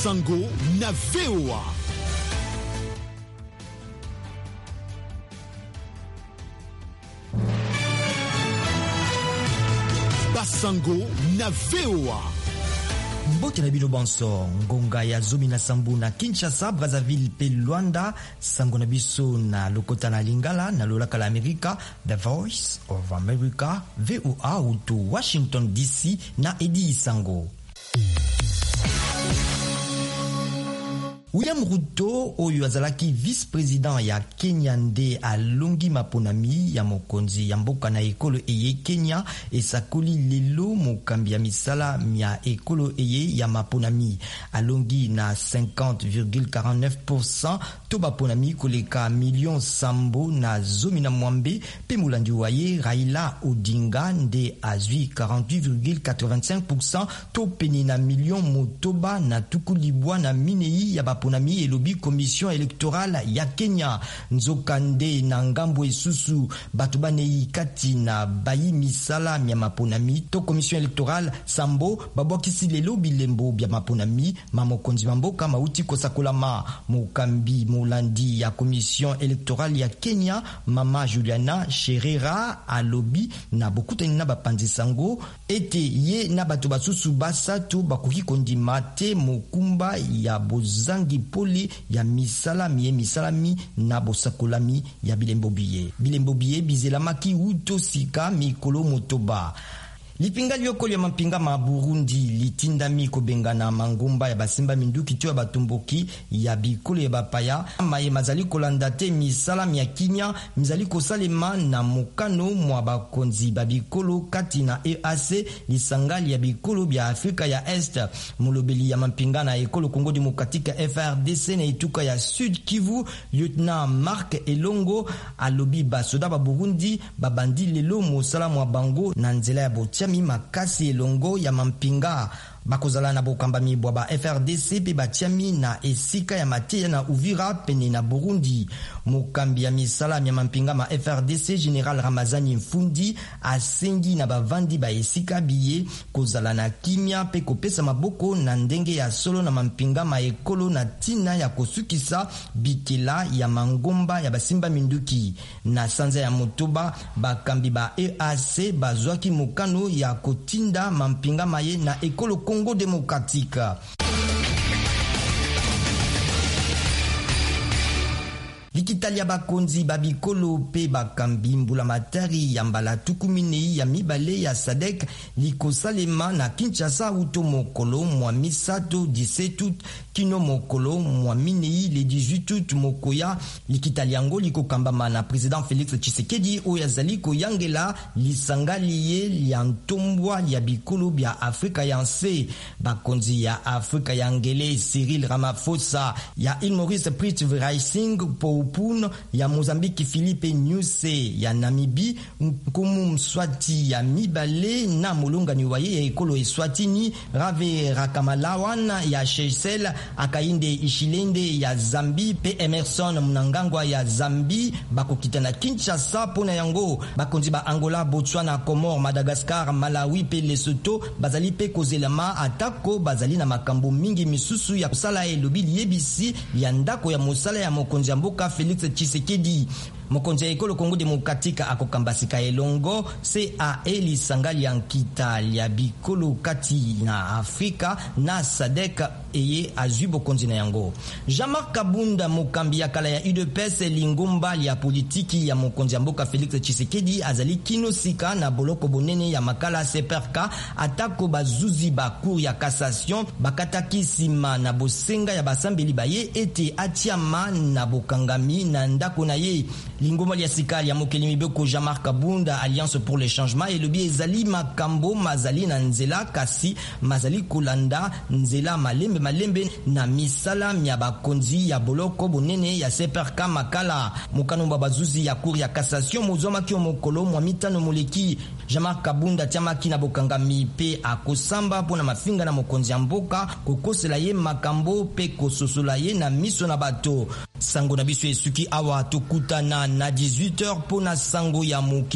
Basango na VOA. Basango na VOA. Mbote na bino bonso ngonga ya zomi na sambu na Kinshasa, Brazzaville pe Luanda, sango na biso na lokota na Lingala na lolaka la Amerika, The Voice of America, VOA uto Washington DC na Edi Sango. William Ruto oyo azalaki vice-président ya Kenya nde alongi maponami ya mokonzi ya mboka na ekolo eye Kenya esakoli lelo mokambi ya misala ya ekolo eye ya maponami alongi na 50,49% to baponami koleka million sambo na zomi na mwambe pe mulandi waye Raila Odinga nde azwi 48,85% to peni na million motoba na tukulibwa na minei ya baponami elobi commission électorale ya Kenya nzokande na ngambo esusu batu banei kati na bayi misala ya maponami to commission électorale sambo babwakisi lelo bilembo bya maponami mamokonzi mamboka mauti kosakolama mokambi molandi ya commission électorale ya Kenya mama Juliana Cherera alobi na bokutani na bapanzi sango ete ye na batu basusu basato bakoki kondima te mokumba ya bozangi poli ya misalami na bosakolami ya bilembo biye bizelamaki uto sika mikolo motoba. Lipinga liokoli ya mampinga ma Burundi litindami kobengana mangomba ya basimba minduki to ya batumboki ya bikolo ya bapaya maye mazali kolanda te misala ya kimia mizali kosalema na mokano mwa bakonzi babikolo kati na EAC lisangali ya bikolo bya Afrika ya Est mulobeli ya mampinga na ekolo Kongo Demokratika FRDC na ituka ya Sud Kivu Lieutenant Mark Elongo alobi basoda ba Burundi babandi lelo mosala mwa bango na nzela ya botia makasi elongo ya mampinga bakozala na bokambami bwa ba FRDC pe batiami na esika ya matia na Uvira pene na Burundi. Mokambi ya misala ya mampinga ma FRDC General Ramazani Mfundi asengi na bavandi ba esika biye kozala na kimia pe kopesa maboko na ndenge ya solo na mampinga ma ekolo na tina ya kosukisa bikela ya mangomba ya basimba minduki na sanza ya motoba bakambi ba EAC bazwaki mokano ya kotinda mampinga maye na ekolo Congo démocratique. Likitalia bakonzi babikolo pe bakambi mbula matari ya mbala tukuminei ya mibale ya Sadek likosalema na Kinshasa uto mokolo mwa misato 17 août kino mokolo mwa minei le 18 août mokoya likitaliango likokambama na président Félix Tshisekedi oyazali koyangela lisangali ye lya ntombwa ya bikolo bya Afrika ya nse bakonzi ya Afrika ya ngele Cyril Ramaphosa ya Il Maurice Prithviraj-Singh Poupun ya Mozambique Philippe Nyusi ya Namibie Nkumu Mswati ya mibale na molongani waye ya ekolo Eswatini Rave Rakamalawan ya Seychelles Akainde Ishilende ya Zambi pe Emerson Mnangagwa ya Zambi bakokita na Kinshasa pona yango bakonzi ba Angola, Botswana, Comores, Madagascar, Malawi pe Lesotho bazali pe kozelama atako bazali na makambo mingi misusu ya kusala elobi yebisi ya ndako ya mosala ya mokonzi ya mboka Félix Tshisekedi. Mokonzi ya ekolo Kongo Demokratika akokambasika elongo CAE lisangali ya nkita ya bikolo kati na Afrika na Sadek eye azwi bokonzi na yango. Jean-Marc Kabunda mokambi ya kala ya UDPS lingomba ya politiki ya mokonzi ya mboka Félix Tshisekedi azali kino sika na boloko bonene ya makala CPRK atako bazuzi ba cour ya cassation bakataki sima na bosenga ya basambeli baye ete atiama na bokangami na ndako na ye. Lingoma ya sikali ya mokeli mibeko Jean-Marc Kabunda Alliance pour le changement elobi ezali makambo mazali na nzela kasi mazali kolanda nzela malembe na misala ya bakonzi ya boloko bonene ya CPRK makala mokano bazuzi ya cour ya cassation mozoma ki mokolo mwa mitano moleki Jean-Marc Kabunda tiamaki na bokangami pe akosamba pona mafinga na mokonzi ya mboka kokosela ye makambo pe kososola ye na miso na bato sango na biso esuki awa tokutana na 18h pona sango ya moki